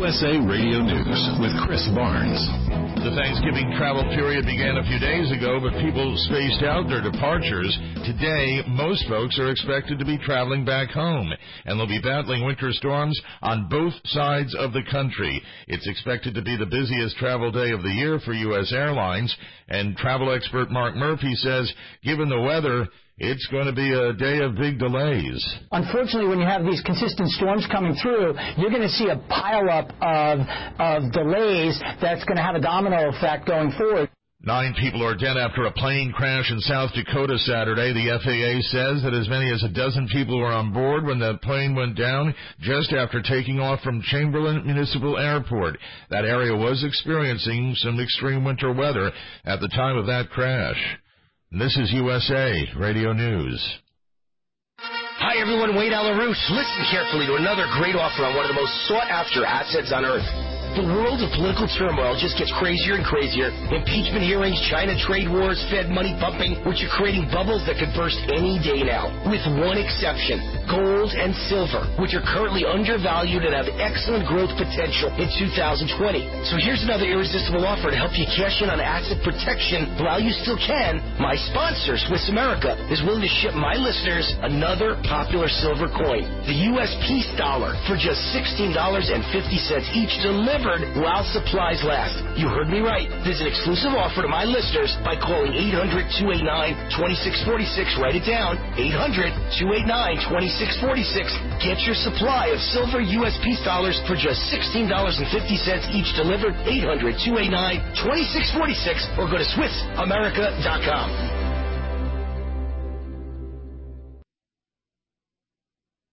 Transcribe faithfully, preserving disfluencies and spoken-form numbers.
U S A Radio News with Chris Barnes. The Thanksgiving travel period began a few days ago, but people spaced out their departures. Today, most folks are expected to be traveling back home, and they'll be battling winter storms on both sides of the country. It's expected to be the busiest travel day of the year for U S airlines, and travel expert Mark Murphy says, given the weather, it's going to be a day of big delays. Unfortunately, when you have these consistent storms coming through, you're going to see a pileup of, of delays that's going to have a domino effect going forward. Nine people are dead after a plane crash in South Dakota Saturday. The F A A says that as many as a dozen people were on board when the plane went down just after taking off from Chamberlain Municipal Airport. That area was experiencing some extreme winter weather at the time of that crash. This is U S A Radio News. Hi, everyone. Wade Alarouche. Listen carefully to another great offer on one of the most sought-after assets on earth. The world of political turmoil just gets crazier and crazier. Impeachment hearings, China trade wars, Fed money pumping, which are creating bubbles that could burst any day now. With one exception, gold and silver, which are currently undervalued and have excellent growth potential in two thousand twenty. So here's another irresistible offer to help you cash in on asset protection while you still can. My sponsor, Swiss America, is willing to ship my listeners another popular silver coin, the U S Peace Dollar, for just sixteen dollars and fifty cents each, delivered while supplies last. You heard me right. There's an exclusive offer to my listeners by calling eight hundred, two eight nine, two six four six. Write it down. eight hundred, two eight nine, two six four six. Get your supply of silver U S Peace Dollars for just sixteen dollars and fifty cents each, delivered eight hundred, two eight nine, two six four six, or go to Swiss America dot com.